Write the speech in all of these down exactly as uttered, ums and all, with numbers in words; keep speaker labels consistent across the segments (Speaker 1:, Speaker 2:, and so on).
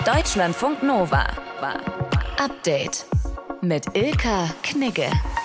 Speaker 1: Deutschlandfunk Nova. Update mit Ilka Knigge.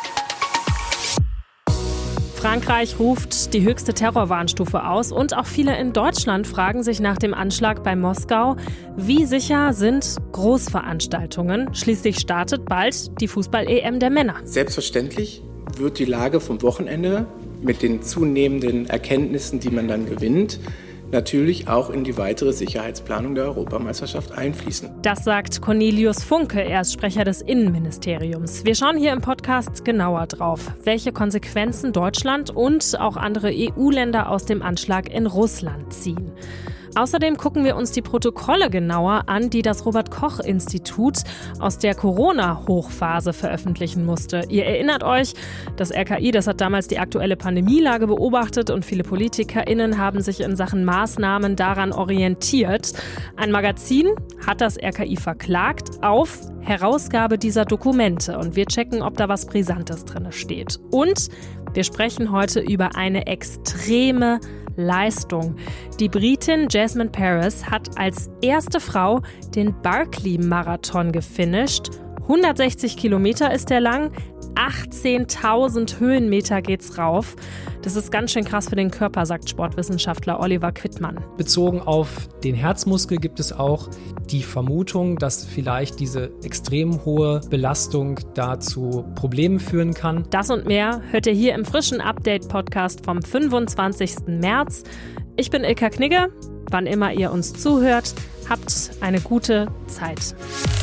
Speaker 2: Frankreich ruft die höchste Terrorwarnstufe aus und auch viele in Deutschland fragen sich nach dem Anschlag bei Moskau, wie sicher sind Großveranstaltungen? Schließlich startet bald die Fußball-E M der Männer.
Speaker 3: Selbstverständlich wird die Lage vom Wochenende mit den zunehmenden Erkenntnissen, die man dann gewinnt, natürlich auch in die weitere Sicherheitsplanung der Europameisterschaft einfließen.
Speaker 2: Das sagt Cornelius Funke, er ist Sprecher des Innenministeriums. Wir schauen hier im Podcast genauer drauf, welche Konsequenzen Deutschland und auch andere E U-Länder aus dem Anschlag in Russland ziehen. Außerdem gucken wir uns die Protokolle genauer an, die das Robert-Koch-Institut aus der Corona-Hochphase veröffentlichen musste. Ihr erinnert euch, das R K I, das hat damals die aktuelle Pandemielage beobachtet und viele PolitikerInnen haben sich in Sachen Maßnahmen daran orientiert. Ein Magazin hat das R K I verklagt auf Herausgabe dieser Dokumente und wir checken, ob da was Brisantes drin steht. Und wir sprechen heute über eine extreme Leistung. Die Britin Jasmine Paris hat als erste Frau den Barkley-Marathon gefinisht. hundertsechzig Kilometer ist der lang, achtzehntausend Höhenmeter geht's rauf. Das ist ganz schön krass für den Körper, sagt Sportwissenschaftler Oliver Quittmann.
Speaker 4: Bezogen auf den Herzmuskel gibt es auch die Vermutung, dass vielleicht diese extrem hohe Belastung dazu Problemen führen kann.
Speaker 2: Das und mehr hört ihr hier im frischen Update-Podcast vom fünfundzwanzigsten März. Ich bin Ilka Knigge. Wann immer ihr uns zuhört, habt eine gute Zeit.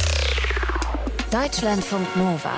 Speaker 1: Deutschlandfunk Nova.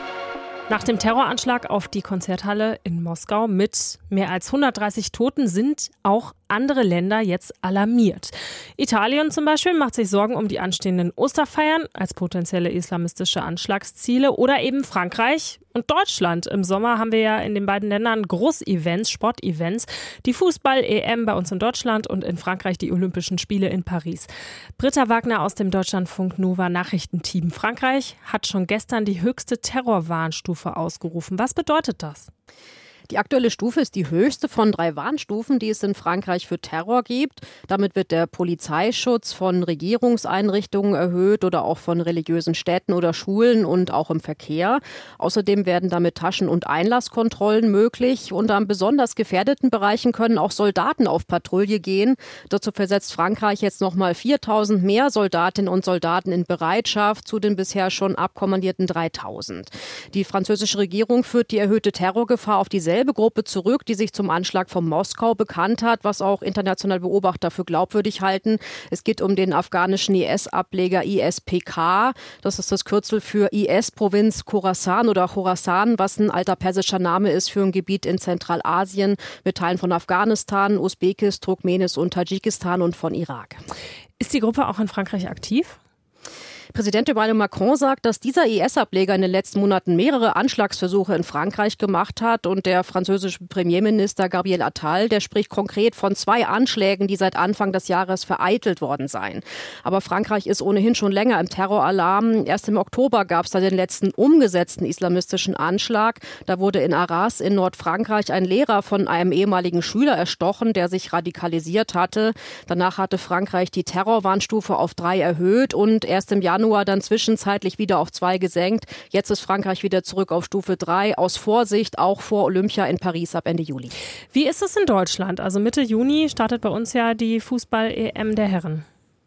Speaker 2: Nach dem Terroranschlag auf die Konzerthalle in Moskau mit mehr als hundertdreißig Toten sind auch andere Länder jetzt alarmiert. Italien zum Beispiel macht sich Sorgen um die anstehenden Osterfeiern als potenzielle islamistische Anschlagsziele oder eben Frankreich und Deutschland. Im Sommer haben wir ja in den beiden Ländern Großevents, Sportevents, die Fußball-E M bei uns in Deutschland und in Frankreich die Olympischen Spiele in Paris. Britta Wagner aus dem Deutschlandfunk Nova Nachrichtenteam. Frankreich hat schon gestern die höchste Terrorwarnstufe ausgerufen. Was bedeutet das?
Speaker 5: Die aktuelle Stufe ist die höchste von drei Warnstufen, die es in Frankreich für Terror gibt. Damit wird der Polizeischutz von Regierungseinrichtungen erhöht oder auch von religiösen Städten oder Schulen und auch im Verkehr. Außerdem werden damit Taschen- und Einlasskontrollen möglich. Und an besonders gefährdeten Bereichen können auch Soldaten auf Patrouille gehen. Dazu versetzt Frankreich jetzt nochmal viertausend mehr Soldatinnen und Soldaten in Bereitschaft zu den bisher schon abkommandierten dreitausend. Die französische Regierung führt die erhöhte Terrorgefahr auf dieselbe Gruppe zurück, die sich zum Anschlag von Moskau bekannt hat, was auch internationale Beobachter für glaubwürdig halten. Es geht um den afghanischen I S-Ableger I S P K. Das ist das Kürzel für I S-Provinz Khorasan oder Khorasan, was ein alter persischer Name ist für ein Gebiet in Zentralasien mit Teilen von Afghanistan, Usbekistan, Turkmenistan und Tadschikistan und von Irak.
Speaker 2: Ist die Gruppe auch in Frankreich aktiv?
Speaker 5: Präsident Emmanuel Macron sagt, dass dieser I S-Ableger in den letzten Monaten mehrere Anschlagsversuche in Frankreich gemacht hat. Und der französische Premierminister Gabriel Attal, der spricht konkret von zwei Anschlägen, die seit Anfang des Jahres vereitelt worden seien. Aber Frankreich ist ohnehin schon länger im Terroralarm. Erst im Oktober gab es da den letzten umgesetzten islamistischen Anschlag. Da wurde in Arras in Nordfrankreich ein Lehrer von einem ehemaligen Schüler erstochen, der sich radikalisiert hatte. Danach hatte Frankreich die Terrorwarnstufe auf drei erhöht und erst im Januar dann zwischenzeitlich wieder auf zwei gesenkt. Jetzt ist Frankreich wieder zurück auf Stufe drei, aus Vorsicht auch vor Olympia in Paris ab Ende Juli.
Speaker 2: Wie ist es in Deutschland? Also Mitte Juni startet bei uns ja die Fußball-E M der Herren.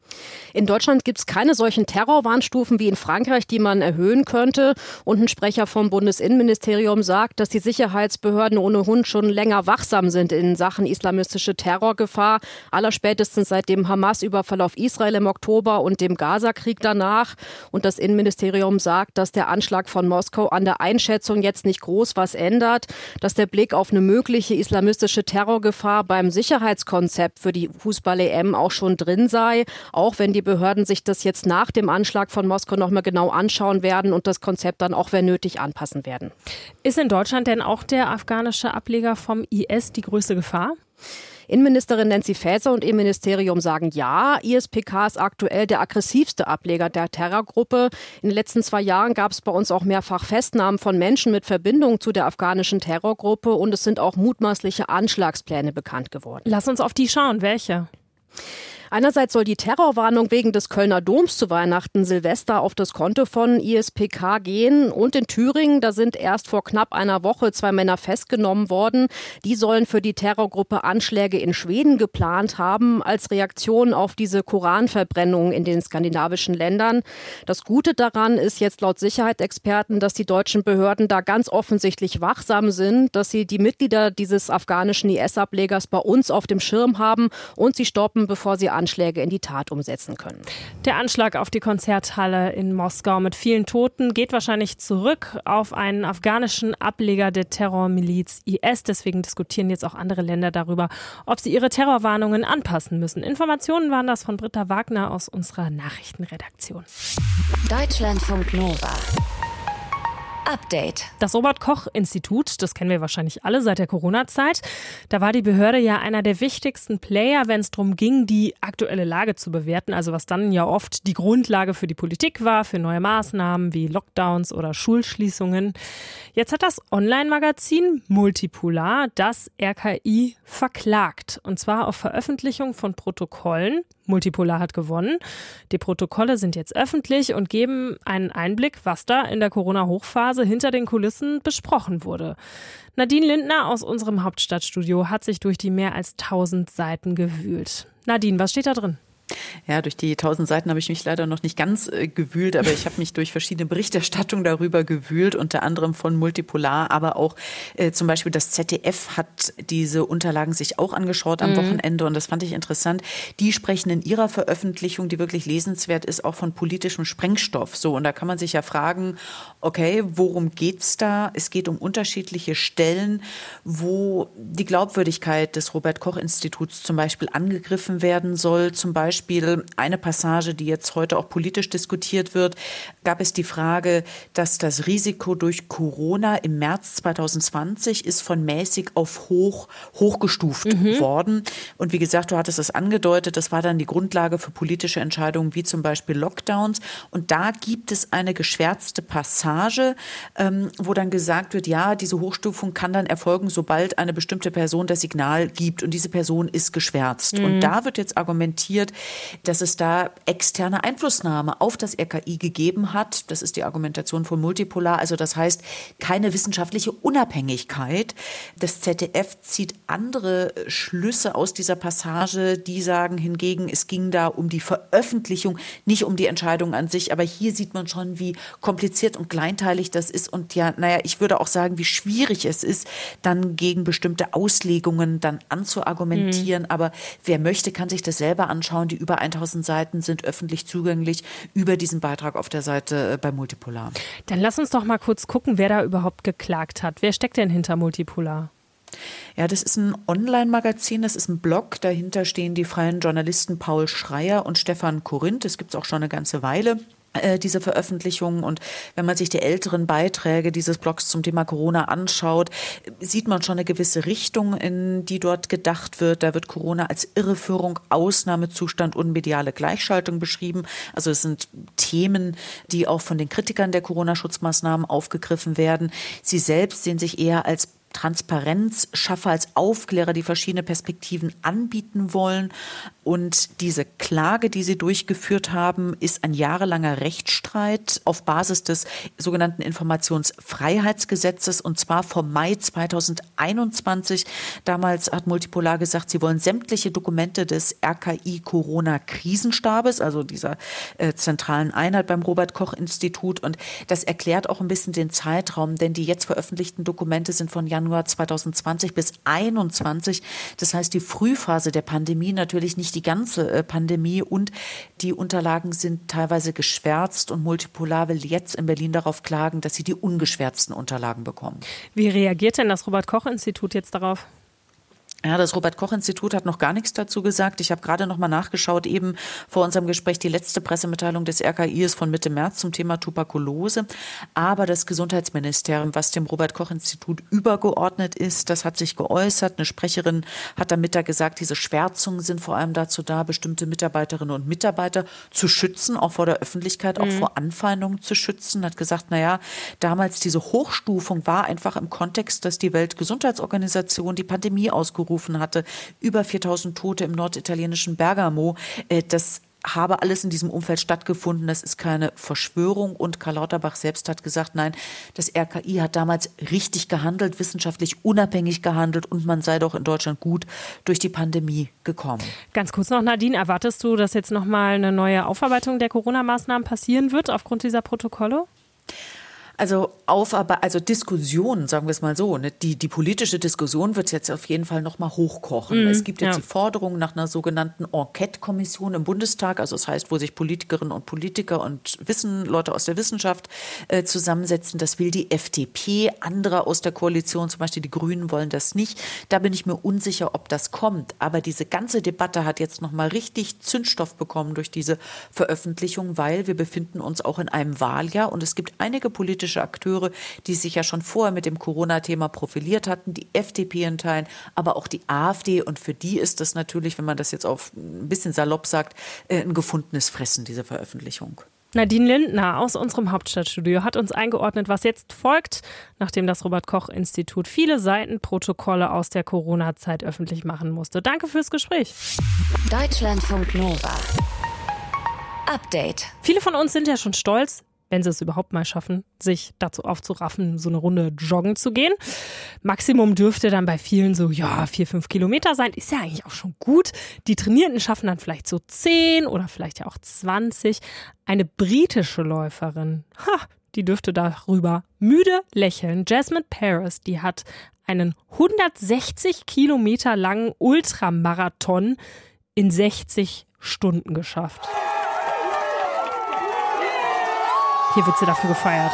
Speaker 5: In Deutschland gibt es keine solchen Terrorwarnstufen wie in Frankreich, die man erhöhen könnte. Und ein Sprecher vom Bundesinnenministerium sagt, dass die Sicherheitsbehörden ohnehin schon länger wachsam sind in Sachen islamistische Terrorgefahr. Allerspätestens seit dem Hamas-Überfall auf Israel im Oktober und dem Gaza-Krieg danach. Und das Innenministerium sagt, dass der Anschlag von Moskau an der Einschätzung jetzt nicht groß was ändert. Dass der Blick auf eine mögliche islamistische Terrorgefahr beim Sicherheitskonzept für die Fußball-E M auch schon drin sei. Auch wenn die Behörden sich das jetzt nach dem Anschlag von Moskau noch mal genau anschauen werden und das Konzept dann auch, wenn nötig, anpassen werden.
Speaker 2: Ist in Deutschland denn auch der afghanische Ableger vom I S die größte Gefahr?
Speaker 5: Innenministerin Nancy Faeser und ihr Ministerium sagen ja. I S P K ist aktuell der aggressivste Ableger der Terrorgruppe. In den letzten zwei Jahren gab es bei uns auch mehrfach Festnahmen von Menschen mit Verbindung zu der afghanischen Terrorgruppe und es sind auch mutmaßliche Anschlagspläne bekannt geworden.
Speaker 2: Lass uns auf die schauen. Welche?
Speaker 5: Einerseits soll die Terrorwarnung wegen des Kölner Doms zu Weihnachten Silvester auf das Konto von I S P K gehen. Und in Thüringen, da sind erst vor knapp einer Woche zwei Männer festgenommen worden. Die sollen für die Terrorgruppe Anschläge in Schweden geplant haben, als Reaktion auf diese Koranverbrennungen in den skandinavischen Ländern. Das Gute daran ist jetzt laut Sicherheitsexperten, dass die deutschen Behörden da ganz offensichtlich wachsam sind, dass sie die Mitglieder dieses afghanischen I S-Ablegers bei uns auf dem Schirm haben und sie stoppen, bevor sie Anschläge in die Tat umsetzen können.
Speaker 2: Der Anschlag auf die Konzerthalle in Moskau mit vielen Toten geht wahrscheinlich zurück auf einen afghanischen Ableger der Terrormiliz I S. Deswegen diskutieren jetzt auch andere Länder darüber, ob sie ihre Terrorwarnungen anpassen müssen. Informationen waren das von Britta Wagner aus unserer Nachrichtenredaktion.
Speaker 1: Deutschlandfunk Nova. Update.
Speaker 2: Das Robert-Koch-Institut, das kennen wir wahrscheinlich alle seit der Corona-Zeit. Da war die Behörde ja einer der wichtigsten Player, wenn es darum ging, die aktuelle Lage zu bewerten. Also was dann ja oft die Grundlage für die Politik war, für neue Maßnahmen wie Lockdowns oder Schulschließungen. Jetzt hat das Online-Magazin Multipolar das R K I verklagt. Und zwar auf Veröffentlichung von Protokollen. Multipolar hat gewonnen. Die Protokolle sind jetzt öffentlich und geben einen Einblick, was da in der Corona-Hochphase hinter den Kulissen besprochen wurde. Nadine Lindner aus unserem Hauptstadtstudio hat sich durch die mehr als tausend Seiten gewühlt. Nadine, was steht da drin?
Speaker 6: Ja, durch die tausend Seiten habe ich mich leider noch nicht ganz äh, gewühlt, aber ich habe mich durch verschiedene Berichterstattungen darüber gewühlt, unter anderem von Multipolar, aber auch äh, zum Beispiel das Z D F hat diese Unterlagen sich auch angeschaut am mhm. Wochenende und das fand ich interessant. Die sprechen in ihrer Veröffentlichung, die wirklich lesenswert ist, auch von politischem Sprengstoff. So, und da kann man sich ja fragen, okay, worum geht's da? Es geht um unterschiedliche Stellen, wo die Glaubwürdigkeit des Robert-Koch-Instituts zum Beispiel angegriffen werden soll, zum Beispiel Beispiel eine Passage, die jetzt heute auch politisch diskutiert wird, gab es die Frage, dass das Risiko durch Corona im März zwanzig zwanzig ist von mäßig auf hoch hochgestuft mhm. worden. Und wie gesagt, du hattest es angedeutet, das war dann die Grundlage für politische Entscheidungen wie zum Beispiel Lockdowns. Und da gibt es eine geschwärzte Passage, ähm, wo dann gesagt wird, ja, diese Hochstufung kann dann erfolgen, sobald eine bestimmte Person das Signal gibt. Und diese Person ist geschwärzt. Mhm. Und da wird jetzt argumentiert, dass es da externe Einflussnahme auf das R K I gegeben hat. Das ist die Argumentation von Multipolar. Also das heißt, keine wissenschaftliche Unabhängigkeit. Das Z D F zieht andere Schlüsse aus dieser Passage. Die sagen hingegen, es ging da um die Veröffentlichung, nicht um die Entscheidung an sich. Aber hier sieht man schon, wie kompliziert und kleinteilig das ist. Und ja, naja, ich würde auch sagen, wie schwierig es ist, dann gegen bestimmte Auslegungen dann anzuargumentieren. Mhm. Aber wer möchte, kann sich das selber anschauen. Die über tausend Seiten sind öffentlich zugänglich über diesen Beitrag auf der Seite bei Multipolar.
Speaker 2: Dann lass uns doch mal kurz gucken, wer da überhaupt geklagt hat. Wer steckt denn hinter Multipolar?
Speaker 6: Ja, das ist ein Online-Magazin, das ist ein Blog. Dahinter stehen die freien Journalisten Paul Schreier und Stefan Korinth. Das gibt es auch schon eine ganze Weile, diese Veröffentlichungen. Und wenn man sich die älteren Beiträge dieses Blogs zum Thema Corona anschaut, sieht man schon eine gewisse Richtung, in die dort gedacht wird. Da wird Corona als Irreführung, Ausnahmezustand und mediale Gleichschaltung beschrieben. Also es sind Themen, die auch von den Kritikern der Corona-Schutzmaßnahmen aufgegriffen werden. Sie selbst sehen sich eher als Transparenzschaffer, als Aufklärer, die verschiedene Perspektiven anbieten wollen. Und diese Klage, die sie durchgeführt haben, ist ein jahrelanger Rechtsstreit auf Basis des sogenannten Informationsfreiheitsgesetzes, und zwar vom Mai zweitausendeinundzwanzig. Damals hat Multipolar gesagt, sie wollen sämtliche Dokumente des R K I-Corona-Krisenstabes, also dieser äh, zentralen Einheit beim Robert-Koch-Institut. Und das erklärt auch ein bisschen den Zeitraum, denn die jetzt veröffentlichten Dokumente sind von Januar zweitausendzwanzig bis einundzwanzig. Das heißt, die Frühphase der Pandemie, natürlich nicht die ganze äh, Pandemie, und die Unterlagen sind teilweise geschwärzt, und Multipolar will jetzt in Berlin darauf klagen, dass sie die ungeschwärzten Unterlagen bekommen.
Speaker 2: Wie reagiert denn das Robert-Koch-Institut jetzt darauf?
Speaker 6: Ja, das Robert-Koch-Institut hat noch gar nichts dazu gesagt. Ich habe gerade noch mal nachgeschaut, eben vor unserem Gespräch. Die letzte Pressemitteilung des R K I ist von Mitte März zum Thema Tuberkulose. Aber das Gesundheitsministerium, was dem Robert-Koch-Institut übergeordnet ist, das hat sich geäußert. Eine Sprecherin hat am Mittag gesagt, diese Schwärzungen sind vor allem dazu da, bestimmte Mitarbeiterinnen und Mitarbeiter zu schützen, auch vor der Öffentlichkeit, auch mhm. vor Anfeindungen zu schützen. Hat gesagt, naja, damals diese Hochstufung war einfach im Kontext, dass die Weltgesundheitsorganisation die Pandemie ausgerufen ausgerufen hatte. Über viertausend Tote im norditalienischen Bergamo. Das habe alles in diesem Umfeld stattgefunden. Das ist keine Verschwörung. Und Karl Lauterbach selbst hat gesagt, nein, das R K I hat damals richtig gehandelt, wissenschaftlich unabhängig gehandelt und man sei doch in Deutschland gut durch die Pandemie gekommen.
Speaker 2: Ganz kurz noch, Nadine, erwartest du, dass jetzt nochmal eine neue Aufarbeitung der Corona-Maßnahmen passieren wird aufgrund dieser Protokolle?
Speaker 6: Also, Aufarbeit, also Diskussion, sagen wir es mal so, ne? die, die politische Diskussion wird jetzt auf jeden Fall noch mal hochkochen. Mm, es gibt jetzt ja. die Forderung nach einer sogenannten Enquete-Kommission im Bundestag, also das heißt, wo sich Politikerinnen und Politiker und Wissen, Leute aus der Wissenschaft äh, zusammensetzen. Das will die F D P, andere aus der Koalition, zum Beispiel die Grünen, wollen das nicht. Da bin ich mir unsicher, ob das kommt. Aber diese ganze Debatte hat jetzt noch mal richtig Zündstoff bekommen durch diese Veröffentlichung, weil wir befinden uns auch in einem Wahljahr und es gibt einige politische Akteure, die sich ja schon vorher mit dem Corona-Thema profiliert hatten, die F D P in Teilen, aber auch die AfD. Und für die ist das natürlich, wenn man das jetzt auf ein bisschen salopp sagt, ein gefundenes Fressen, diese Veröffentlichung.
Speaker 2: Nadine Lindner aus unserem Hauptstadtstudio hat uns eingeordnet, was jetzt folgt, nachdem das Robert-Koch-Institut viele Seitenprotokolle aus der Corona-Zeit öffentlich machen musste. Danke fürs Gespräch.
Speaker 1: Deutschlandfunk Nova. Update.
Speaker 2: Viele von uns sind ja schon stolz, wenn sie es überhaupt mal schaffen, sich dazu aufzuraffen, so eine Runde joggen zu gehen. Maximum dürfte dann bei vielen so, ja, vier, fünf Kilometer sein. Ist ja eigentlich auch schon gut. Die Trainierenden schaffen dann vielleicht so zehn oder vielleicht ja auch zwanzig. Eine britische Läuferin, ha, die dürfte darüber müde lächeln. Jasmine Paris, die hat einen hundertsechzig Kilometer langen Ultramarathon in sechzig Stunden geschafft. Hier wird sie dafür gefeiert.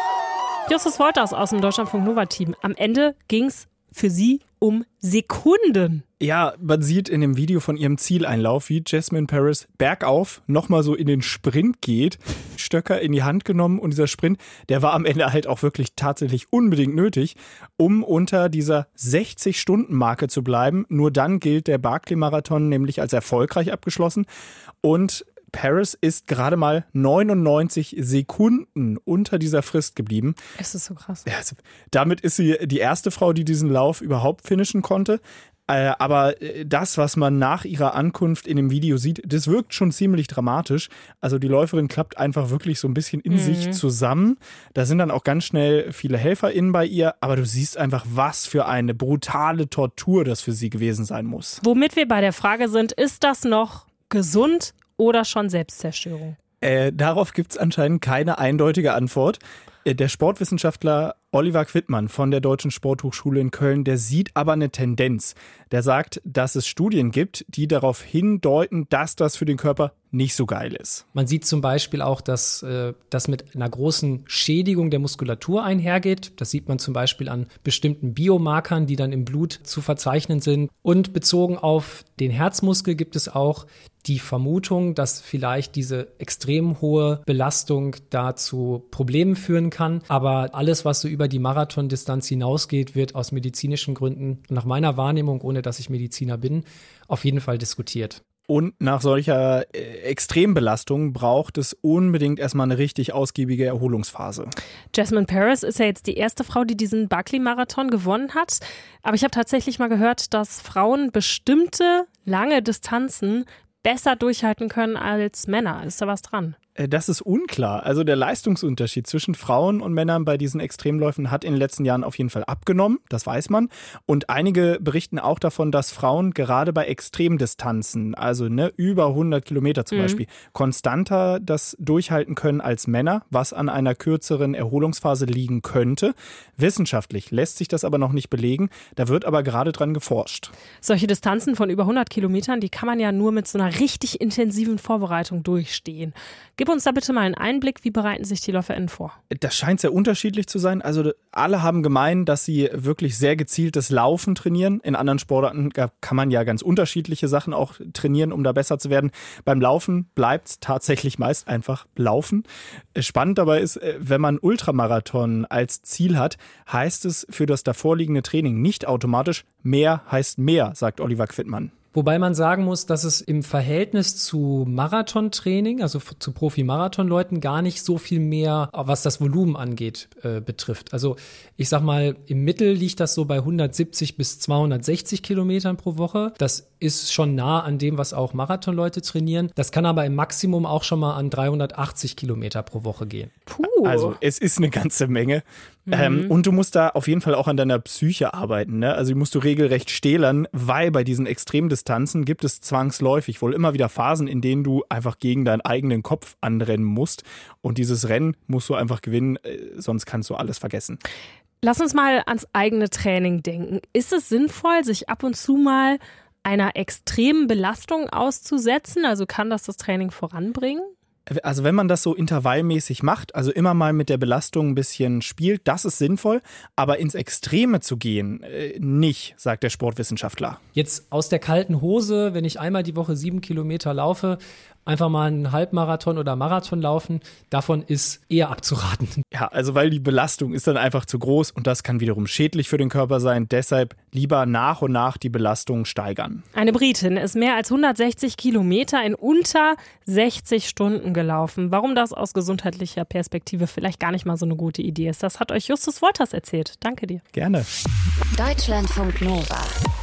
Speaker 2: Justus Wolters aus dem Deutschlandfunk Nova-Team. Am Ende ging es für sie um Sekunden.
Speaker 7: Ja, man sieht in dem Video von ihrem Zieleinlauf, wie Jasmine Paris bergauf nochmal so in den Sprint geht, Stöcker in die Hand genommen und dieser Sprint, der war am Ende halt auch wirklich tatsächlich unbedingt nötig, um unter dieser sechzig-Stunden-Marke zu bleiben. Nur dann gilt der Barkley-Marathon nämlich als erfolgreich abgeschlossen und Paris ist gerade mal neunundneunzig Sekunden unter dieser Frist geblieben.
Speaker 2: Es ist so krass.
Speaker 7: Ja, also, damit ist sie die erste Frau, die diesen Lauf überhaupt finishen konnte. Äh, aber das, was man nach ihrer Ankunft in dem Video sieht, das wirkt schon ziemlich dramatisch. Also die Läuferin klappt einfach wirklich so ein bisschen in mhm. sich zusammen. Da sind dann auch ganz schnell viele HelferInnen bei ihr. Aber du siehst einfach, was für eine brutale Tortur das für sie gewesen sein muss.
Speaker 2: Womit wir bei der Frage sind, ist das noch gesund oder schon Selbstzerstörung?
Speaker 7: Äh, darauf gibt es anscheinend keine eindeutige Antwort. Äh, der Sportwissenschaftler Oliver Quittmann von der Deutschen Sporthochschule in Köln, der sieht aber eine Tendenz. Der sagt, dass es Studien gibt, die darauf hindeuten, dass das für den Körper nicht so geil ist.
Speaker 4: Man sieht zum Beispiel auch, dass äh, das mit einer großen Schädigung der Muskulatur einhergeht. Das sieht man zum Beispiel an bestimmten Biomarkern, die dann im Blut zu verzeichnen sind. Und bezogen auf den Herzmuskel gibt es auch die Vermutung, dass vielleicht diese extrem hohe Belastung da zu Problemen führen kann. Aber alles, was so über die Marathondistanz hinausgeht, wird aus medizinischen Gründen, nach meiner Wahrnehmung, ohne dass ich Mediziner bin, auf jeden Fall diskutiert.
Speaker 7: Und nach solcher äh, Extrembelastung braucht es unbedingt erstmal eine richtig ausgiebige Erholungsphase.
Speaker 2: Jasmine Paris ist ja jetzt die erste Frau, die diesen Barkley-Marathon gewonnen hat. Aber ich habe tatsächlich mal gehört, dass Frauen bestimmte lange Distanzen besser durchhalten können als Männer. Ist da was dran?
Speaker 7: Das ist unklar. Also der Leistungsunterschied zwischen Frauen und Männern bei diesen Extremläufen hat in den letzten Jahren auf jeden Fall abgenommen, das weiß man. Und einige berichten auch davon, dass Frauen gerade bei Extremdistanzen, also ne, über hundert Kilometer zum mhm. Beispiel, konstanter das durchhalten können als Männer, was an einer kürzeren Erholungsphase liegen könnte. Wissenschaftlich lässt sich das aber noch nicht belegen, da wird aber gerade dran geforscht.
Speaker 2: Solche Distanzen von über hundert Kilometern, die kann man ja nur mit so einer richtig intensiven Vorbereitung durchstehen. Gib uns da bitte mal einen Einblick, wie bereiten sich die LäuferInnen vor?
Speaker 7: Das scheint sehr unterschiedlich zu sein. Also alle haben gemein, dass sie wirklich sehr gezieltes Laufen trainieren. In anderen Sportarten kann man ja ganz unterschiedliche Sachen auch trainieren, um da besser zu werden. Beim Laufen bleibt es tatsächlich meist einfach Laufen. Spannend dabei ist, wenn man Ultramarathon als Ziel hat, heißt es für das davorliegende Training nicht automatisch mehr heißt mehr, sagt Oliver Quittmann.
Speaker 4: Wobei man sagen muss, dass es im Verhältnis zu Marathontraining, also zu Profi-Marathonleuten, gar nicht so viel mehr, was das Volumen angeht, äh, betrifft. Also ich sag mal, im Mittel liegt das so bei hundertsiebzig bis zweihundertsechzig Kilometern pro Woche. Das ist schon nah an dem, was auch Marathonleute trainieren. Das kann aber im Maximum auch schon mal an dreihundertachtzig Kilometer pro Woche gehen.
Speaker 5: Puh.
Speaker 7: Also es ist eine ganze Menge.
Speaker 5: Mhm.
Speaker 7: Ähm, und du musst da auf jeden Fall auch an deiner Psyche arbeiten. Ne? Also die musst du regelrecht stählern, weil bei diesen Extremdistanzen gibt es zwangsläufig wohl immer wieder Phasen, in denen du einfach gegen deinen eigenen Kopf anrennen musst. Und dieses Rennen musst du einfach gewinnen, äh, sonst kannst du alles vergessen.
Speaker 2: Lass uns mal ans eigene Training denken. Ist es sinnvoll, sich ab und zu mal einer extremen Belastung auszusetzen? Also kann das das Training voranbringen?
Speaker 7: Also wenn man das so intervallmäßig macht, also immer mal mit der Belastung ein bisschen spielt, das ist sinnvoll, aber ins Extreme zu gehen, äh, nicht, sagt der Sportwissenschaftler.
Speaker 4: Jetzt aus der kalten Hose, wenn ich einmal die Woche sieben Kilometer laufe, einfach mal einen Halbmarathon oder Marathon laufen, davon ist eher abzuraten.
Speaker 7: Ja, also weil die Belastung ist dann einfach zu groß und das kann wiederum schädlich für den Körper sein. Deshalb lieber nach und nach die Belastung steigern.
Speaker 2: Eine Britin ist mehr als hundertsechzig Kilometer in unter sechzig Stunden gelaufen. Warum das aus gesundheitlicher Perspektive vielleicht gar nicht mal so eine gute Idee ist, das hat euch Justus Wolters erzählt. Danke dir.
Speaker 7: Gerne.
Speaker 1: Deutschlandfunk Nova.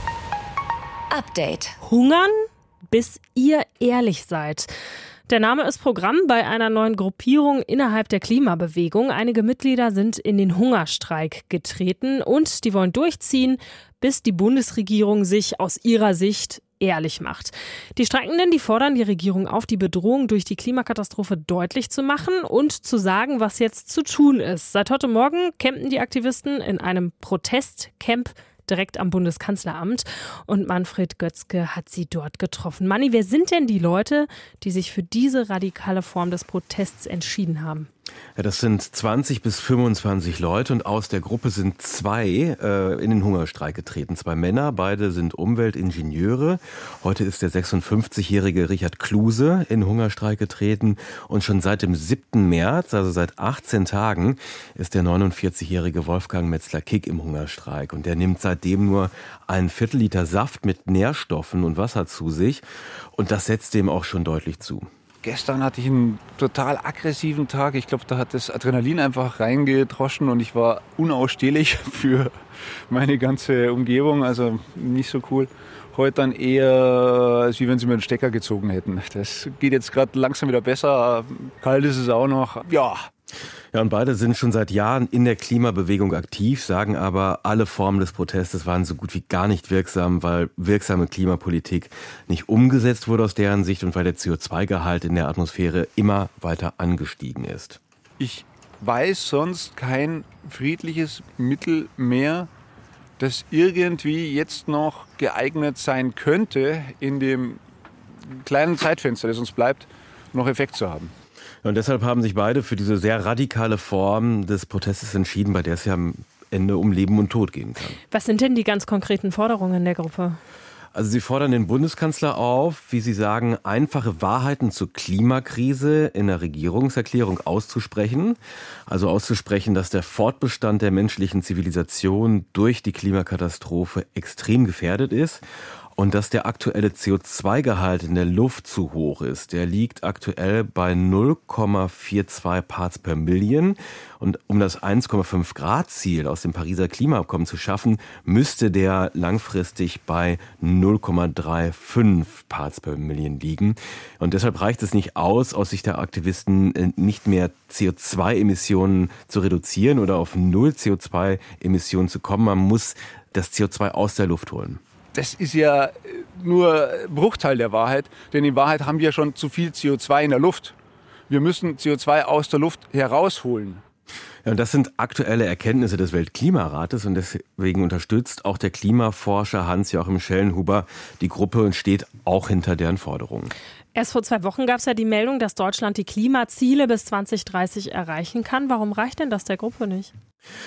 Speaker 1: Update.
Speaker 2: Hungern, bis ihr ehrlich seid. Der Name ist Programm bei einer neuen Gruppierung innerhalb der Klimabewegung. Einige Mitglieder sind in den Hungerstreik getreten und die wollen durchziehen, bis die Bundesregierung sich aus ihrer Sicht ehrlich macht. Die Streikenden, die fordern die Regierung auf, die Bedrohung durch die Klimakatastrophe deutlich zu machen und zu sagen, was jetzt zu tun ist. Seit heute Morgen campen die Aktivisten in einem Protestcamp direkt am Bundeskanzleramt und Manfred Götzke hat sie dort getroffen. Manni, wer sind denn die Leute, die sich für diese radikale Form des Protests entschieden haben?
Speaker 8: Ja, das sind zwanzig bis fünfundzwanzig Leute und aus der Gruppe sind zwei äh, in den Hungerstreik getreten. Zwei Männer, beide sind Umweltingenieure. Heute ist der sechsundfünfzigjährige Richard Kluse in den Hungerstreik getreten und schon seit dem siebten März, also seit achtzehn Tagen, ist der neunundvierzigjährige Wolfgang Metzler-Kick im Hungerstreik und der nimmt seitdem nur ein Viertel Liter Saft mit Nährstoffen und Wasser zu sich und das setzt dem auch schon deutlich zu.
Speaker 9: Gestern hatte ich einen total aggressiven Tag. Ich glaube, da hat das Adrenalin einfach reingedroschen und ich war unausstehlich für meine ganze Umgebung. Also nicht so cool. Heute dann eher, als wie wenn sie mir einen Stecker gezogen hätten. Das geht jetzt gerade langsam wieder besser. Kalt ist es auch noch. Ja.
Speaker 8: Ja, und beide sind schon seit Jahren in der Klimabewegung aktiv, sagen aber, alle Formen des Protestes waren so gut wie gar nicht wirksam, weil wirksame Klimapolitik nicht umgesetzt wurde aus deren Sicht und weil der C O zwei Gehalt in der Atmosphäre immer weiter angestiegen ist.
Speaker 9: Ich weiß sonst kein friedliches Mittel mehr, das irgendwie jetzt noch geeignet sein könnte, in dem kleinen Zeitfenster, das uns bleibt, noch Effekt zu haben.
Speaker 8: Und deshalb haben sich beide für diese sehr radikale Form des Protestes entschieden, bei der es ja am Ende um Leben und Tod gehen kann.
Speaker 2: Was sind denn die ganz konkreten Forderungen der Gruppe?
Speaker 8: Also sie fordern den Bundeskanzler auf, wie sie sagen, einfache Wahrheiten zur Klimakrise in der Regierungserklärung auszusprechen. Also auszusprechen, dass der Fortbestand der menschlichen Zivilisation durch die Klimakatastrophe extrem gefährdet ist. Und dass der aktuelle C O zwei Gehalt in der Luft zu hoch ist. Der liegt aktuell bei null Komma zweiundvierzig Parts per Million. Und um das eins Komma fünf Grad Ziel aus dem Pariser Klimaabkommen zu schaffen, müsste der langfristig bei null Komma fünfunddreißig Parts per Million liegen. Und deshalb reicht es nicht aus, aus Sicht der Aktivisten nicht mehr C O zwei Emissionen zu reduzieren oder auf null C O zwei Emissionen zu kommen. Man muss das C O zwei aus der Luft holen.
Speaker 9: Das ist ja nur ein Bruchteil der Wahrheit, denn in Wahrheit haben wir schon zu viel C O zwei in der Luft. Wir müssen C O zwei aus der Luft herausholen.
Speaker 8: Ja, und das sind aktuelle Erkenntnisse des Weltklimarates und deswegen unterstützt auch der Klimaforscher Hans-Joachim Schellenhuber die Gruppe und steht auch hinter deren Forderungen.
Speaker 2: Erst vor zwei Wochen gab es ja die Meldung, dass Deutschland die Klimaziele bis zwanzig dreißig erreichen kann. Warum reicht denn das der Gruppe nicht?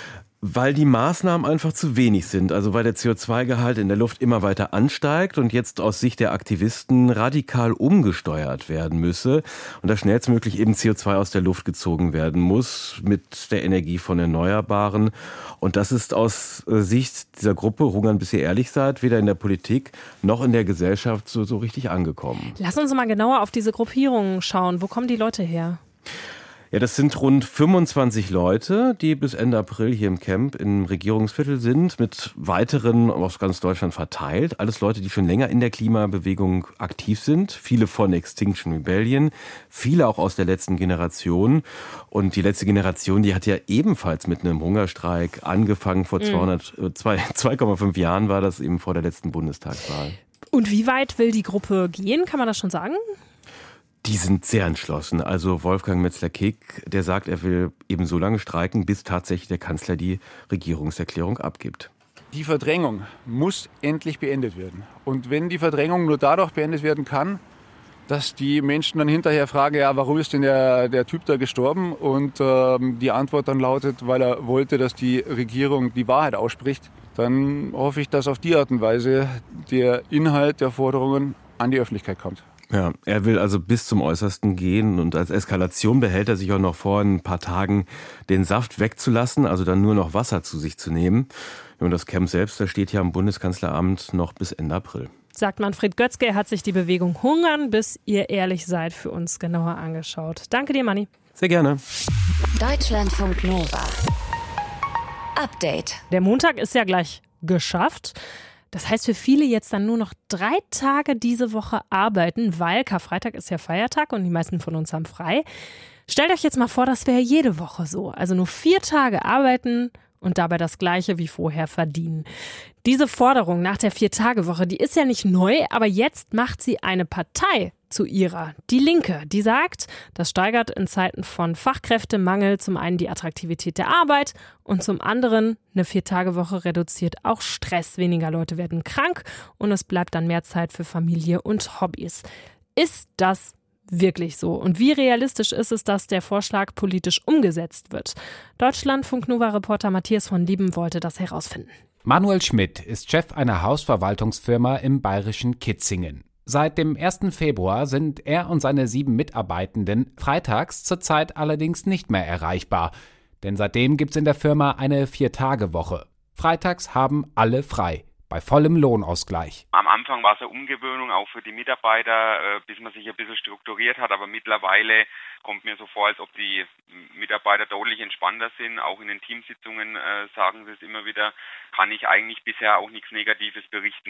Speaker 8: Weil die Maßnahmen einfach zu wenig sind, also weil der C O zwei Gehalt in der Luft immer weiter ansteigt und jetzt aus Sicht der Aktivisten radikal umgesteuert werden müsse und da schnellstmöglich eben C O zwei aus der Luft gezogen werden muss mit der Energie von Erneuerbaren. Und das ist aus Sicht dieser Gruppe, Rungan, bis ihr ehrlich seid, weder in der Politik noch in der Gesellschaft so, so richtig angekommen.
Speaker 2: Lass uns mal genauer auf diese Gruppierungen schauen. Wo kommen die Leute her?
Speaker 8: Ja, das sind rund fünfundzwanzig Leute, die bis Ende April hier im Camp im Regierungsviertel sind, mit weiteren aus ganz Deutschland verteilt. Alles Leute, die schon länger in der Klimabewegung aktiv sind. Viele von Extinction Rebellion, viele auch aus der letzten Generation. Und die letzte Generation, die hat ja ebenfalls mit einem Hungerstreik angefangen vor mhm. zwei Komma fünf Jahren, war das eben vor der letzten Bundestagswahl.
Speaker 2: Und wie weit will die Gruppe gehen, kann man das schon sagen?
Speaker 8: Die sind sehr entschlossen. Also Wolfgang Metzler-Kick, der sagt, er will eben so lange streiken, bis tatsächlich der Kanzler die Regierungserklärung abgibt.
Speaker 9: Die Verdrängung muss endlich beendet werden. Und wenn die Verdrängung nur dadurch beendet werden kann, dass die Menschen dann hinterher fragen, ja, warum ist denn der, der Typ da gestorben? Und ähm, die Antwort dann lautet, weil er wollte, dass die Regierung die Wahrheit ausspricht, dann hoffe ich, dass auf die Art und Weise der Inhalt der Forderungen an die Öffentlichkeit kommt.
Speaker 8: Ja, er will also bis zum Äußersten gehen und als Eskalation behält er sich auch noch vor, in ein paar Tagen den Saft wegzulassen, also dann nur noch Wasser zu sich zu nehmen. Und das Camp selbst, das steht ja am Bundeskanzleramt noch bis Ende April.
Speaker 2: Sagt Manfred Götzke, er hat sich die Bewegung Hungern, bis ihr ehrlich seid, für uns genauer angeschaut. Danke dir, Manni.
Speaker 8: Sehr gerne.
Speaker 1: Deutschlandfunk Nova. Update.
Speaker 2: Der Montag ist ja gleich geschafft. Das heißt für viele jetzt dann nur noch drei Tage diese Woche arbeiten, weil Karfreitag ist ja Feiertag und die meisten von uns haben frei. Stellt euch jetzt mal vor, das wäre jede Woche so. Also nur vier Tage arbeiten und dabei das Gleiche wie vorher verdienen. Diese Forderung nach der Vier-Tage-Woche, die ist ja nicht neu, aber jetzt macht sie eine Partei zu ihrer. Die Linke, die sagt, das steigert in Zeiten von Fachkräftemangel zum einen die Attraktivität der Arbeit und zum anderen eine Vier-Tage-Woche reduziert auch Stress. Weniger Leute werden krank und es bleibt dann mehr Zeit für Familie und Hobbys. Ist das wirklich so? Und wie realistisch ist es, dass der Vorschlag politisch umgesetzt wird? Deutschlandfunk Nova-Reporter Matthias von Lieben wollte das herausfinden.
Speaker 10: Manuel Schmidt ist Chef einer Hausverwaltungsfirma im bayerischen Kitzingen. Seit dem ersten Februar sind er und seine sieben Mitarbeitenden freitags zurzeit allerdings nicht mehr erreichbar. Denn seitdem gibt's in der Firma eine Vier-Tage-Woche. Freitags haben alle frei, bei vollem Lohnausgleich.
Speaker 11: Am Anfang war es eine Umgewöhnung auch für die Mitarbeiter, bis man sich ein bisschen strukturiert hat. Aber mittlerweile kommt mir so vor, als ob die Mitarbeiter deutlich entspannter sind. Auch in den Teamsitzungen äh, sagen sie es immer wieder, kann ich eigentlich bisher auch nichts Negatives berichten.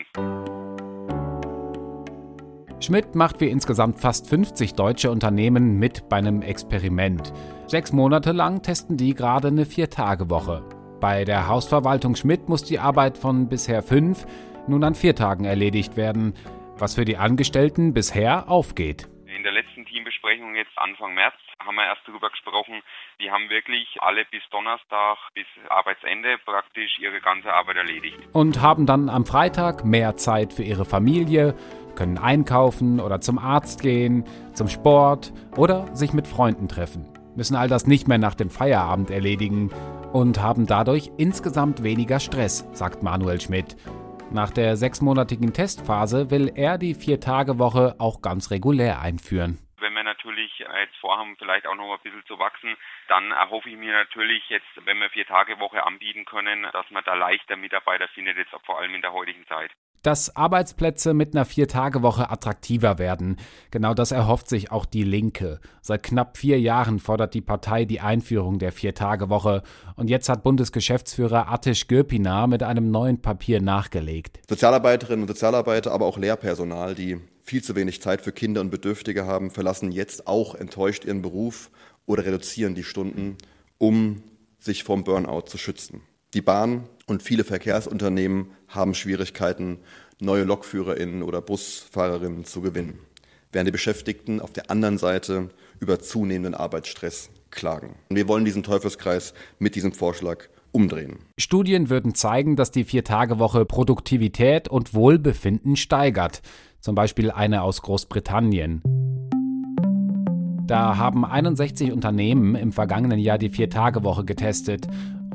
Speaker 10: Schmidt macht wie insgesamt fast fünfzig deutsche Unternehmen mit bei einem Experiment. Sechs Monate lang testen die gerade eine Vier-Tage-Woche. Bei der Hausverwaltung Schmidt muss die Arbeit von bisher fünf nun an vier Tagen erledigt werden, was für die Angestellten bisher aufgeht.
Speaker 11: In der letzten Teambesprechung jetzt Anfang März haben wir erst darüber gesprochen, die haben wirklich alle bis Donnerstag, bis Arbeitsende praktisch ihre ganze Arbeit erledigt.
Speaker 10: Und haben dann am Freitag mehr Zeit für ihre Familie, können einkaufen oder zum Arzt gehen, zum Sport oder sich mit Freunden treffen. Müssen all das nicht mehr nach dem Feierabend erledigen und haben dadurch insgesamt weniger Stress, sagt Manuel Schmidt. Nach der sechsmonatigen Testphase will er die Vier-Tage-Woche auch ganz regulär einführen.
Speaker 11: Wenn wir natürlich jetzt vorhaben, vielleicht auch noch ein bisschen zu wachsen, dann erhoffe ich mir natürlich jetzt, wenn wir Vier-Tage-Woche anbieten können, dass man da leichter Mitarbeiter findet, jetzt vor allem in der heutigen Zeit.
Speaker 10: Dass Arbeitsplätze mit einer Vier-Tage-Woche attraktiver werden. Genau das erhofft sich auch die Linke. Seit knapp vier Jahren fordert die Partei die Einführung der Vier-Tage-Woche. Und jetzt hat Bundesgeschäftsführer Ateş Gürpınar mit einem neuen Papier nachgelegt.
Speaker 12: Sozialarbeiterinnen und Sozialarbeiter, aber auch Lehrpersonal, die viel zu wenig Zeit für Kinder und Bedürftige haben, verlassen jetzt auch enttäuscht ihren Beruf oder reduzieren die Stunden, um sich vom Burnout zu schützen. Die Bahn und viele Verkehrsunternehmen haben Schwierigkeiten, neue LokführerInnen oder Busfahrerinnen zu gewinnen, während die Beschäftigten auf der anderen Seite über zunehmenden Arbeitsstress klagen. Wir wollen diesen Teufelskreis mit diesem Vorschlag umdrehen.
Speaker 10: Studien würden zeigen, dass die Vier-Tage-Woche Produktivität und Wohlbefinden steigert. Zum Beispiel eine aus Großbritannien. Da haben einundsechzig Unternehmen im vergangenen Jahr die Vier-Tage-Woche getestet.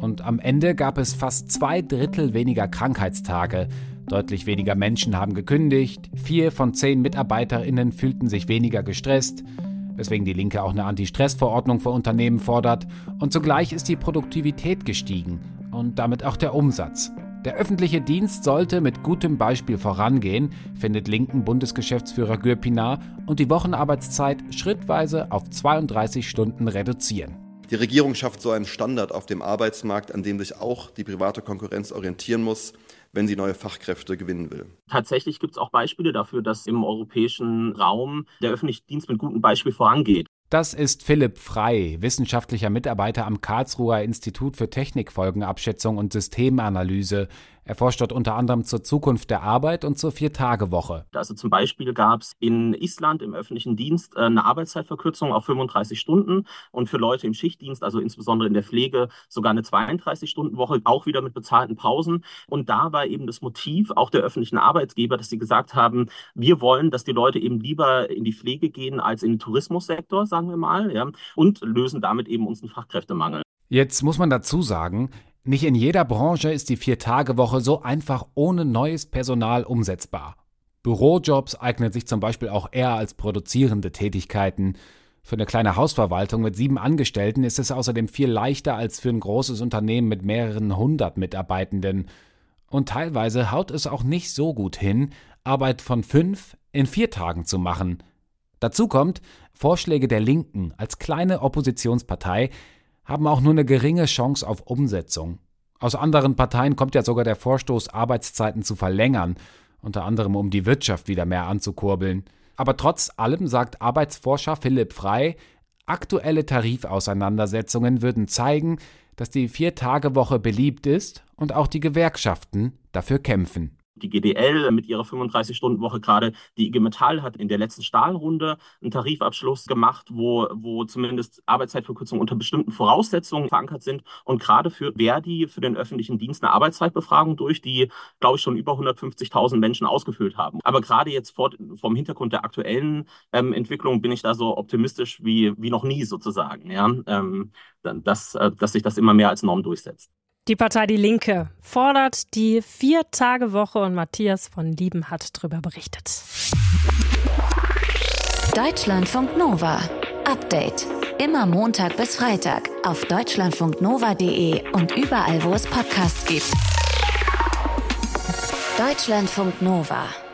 Speaker 10: Und am Ende gab es fast zwei Drittel weniger Krankheitstage. Deutlich weniger Menschen haben gekündigt. Vier von zehn MitarbeiterInnen fühlten sich weniger gestresst, weswegen die Linke auch eine Anti-Stress-Verordnung für Unternehmen fordert. Und zugleich ist die Produktivität gestiegen und damit auch der Umsatz. Der öffentliche Dienst sollte mit gutem Beispiel vorangehen, findet linken Bundesgeschäftsführer Gürpinar, und die Wochenarbeitszeit schrittweise auf zweiunddreißig Stunden reduzieren.
Speaker 12: Die Regierung schafft so einen Standard auf dem Arbeitsmarkt, an dem sich auch die private Konkurrenz orientieren muss, wenn sie neue Fachkräfte gewinnen will.
Speaker 13: Tatsächlich gibt es auch Beispiele dafür, dass im europäischen Raum der öffentliche Dienst mit gutem Beispiel vorangeht.
Speaker 10: Das ist Philipp Frey, wissenschaftlicher Mitarbeiter am Karlsruher Institut für Technikfolgenabschätzung und Systemanalyse. Er forscht dort unter anderem zur Zukunft der Arbeit und zur Vier-Tage-Woche.
Speaker 13: Also zum Beispiel gab es in Island im öffentlichen Dienst eine Arbeitszeitverkürzung auf fünfunddreißig Stunden und für Leute im Schichtdienst, also insbesondere in der Pflege, sogar eine zweiunddreißig-Stunden-Woche, auch wieder mit bezahlten Pausen. Und da war eben das Motiv auch der öffentlichen Arbeitgeber, dass sie gesagt haben, wir wollen, dass die Leute eben lieber in die Pflege gehen als in den Tourismussektor, sagen wir mal, ja, und lösen damit eben unseren Fachkräftemangel.
Speaker 10: Jetzt muss man dazu sagen, nicht in jeder Branche ist die Vier-Tage-Woche so einfach ohne neues Personal umsetzbar. Bürojobs eignen sich zum Beispiel auch eher als produzierende Tätigkeiten. Für eine kleine Hausverwaltung mit sieben Angestellten ist es außerdem viel leichter als für ein großes Unternehmen mit mehreren hundert Mitarbeitenden. Und teilweise haut es auch nicht so gut hin, Arbeit von fünf in vier Tagen zu machen. Dazu kommt, Vorschläge der Linken als kleine Oppositionspartei haben auch nur eine geringe Chance auf Umsetzung. Aus anderen Parteien kommt ja sogar der Vorstoß, Arbeitszeiten zu verlängern, unter anderem um die Wirtschaft wieder mehr anzukurbeln. Aber trotz allem sagt Arbeitsforscher Philipp Frey, aktuelle Tarifauseinandersetzungen würden zeigen, dass die Vier-Tage-Woche beliebt ist und auch die Gewerkschaften dafür kämpfen.
Speaker 13: Die G D L mit ihrer fünfunddreißig-Stunden-Woche, gerade die I G Metall hat in der letzten Stahlrunde einen Tarifabschluss gemacht, wo, wo zumindest Arbeitszeitverkürzungen unter bestimmten Voraussetzungen verankert sind. Und gerade für Verdi, für den öffentlichen Dienst, eine Arbeitszeitbefragung durch, die, glaube ich, schon über hundertfünfzigtausend Menschen ausgefüllt haben. Aber gerade jetzt vor, vom Hintergrund der aktuellen ähm, Entwicklung bin ich da so optimistisch wie, wie noch nie sozusagen, ja? ähm, dass, dass sich das immer mehr als Norm durchsetzt.
Speaker 2: Die Partei Die Linke fordert die Vier-Tage-Woche und Matthias von Lieben hat darüber berichtet.
Speaker 1: Deutschlandfunk Nova. Update. Immer Montag bis Freitag auf deutschlandfunknova punkt de und überall, wo es Podcasts gibt. Deutschlandfunk Nova.